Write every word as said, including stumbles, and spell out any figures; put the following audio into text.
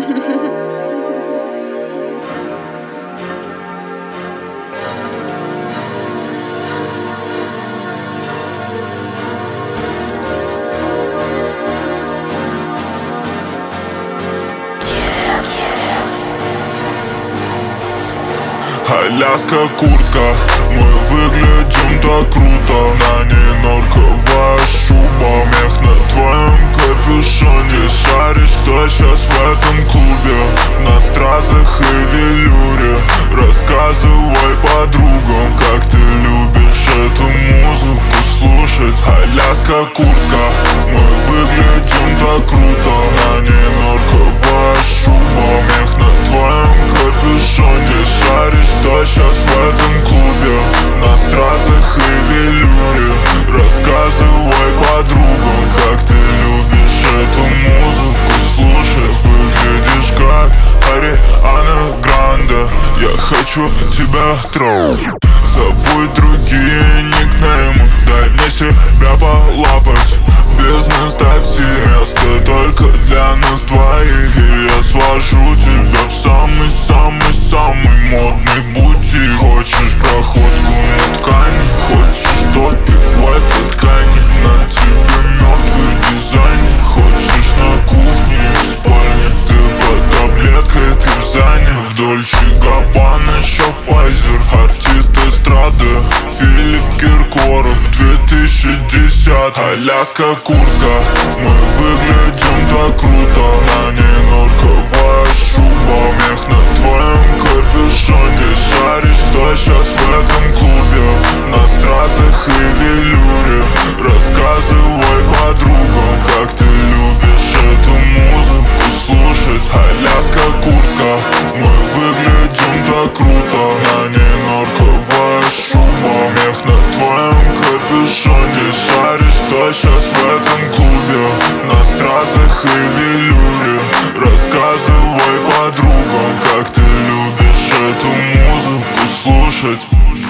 Аляска куртка, мы выглядим так круто. На ней норковая шуба, мех на твоем капюшоне. Шаришь, кто сейчас в этом клубе, на стразах и велюре. Рассказывай подругам, как ты любишь эту музыку слушать. Аляска куртка, мы выглядим так круто. На ней норковая шуба, мех на твоем капюшоне. Шаришь, кто сейчас в этом клубе, на стразах и велюре. Рассказывай подругам, как ты любишь эту музыку слушать. Выглядишь как Ариана Гранде, я хочу тебя трогать. Забудь другие никнеймы, дай мне себя полапать. Бизнес такси, место только для нас двоих. И я свожу тебя в самый-самый-самый модный бутик. Хочешь проходку на ткани, хочешь топик в этой ткани. На тебе мертвый дизайн. Хочешь на кухне и в спальне, ты под таблеткой, ты в зане. В Дольче Габбана еще Файзер, артист эстрады Филипп Киркоров, две тысячи десятый. Аляска куртка, мы выглядим так круто. На ней норковая шуба, мех на твоем капюшоне. Шаришь, кто сейчас в этом клубе, на стразах и велюре. Рассказывай подругам, как ты любишь эту музыку слушать. Аляска куртка, мы выглядим так круто. На ней норковая шуба, мех на твоем капюшоне. Шаришь, кто сейчас в этом клубе, на стразах и велюре. Рассказывай подругам, как ты любишь эту музыку слушать.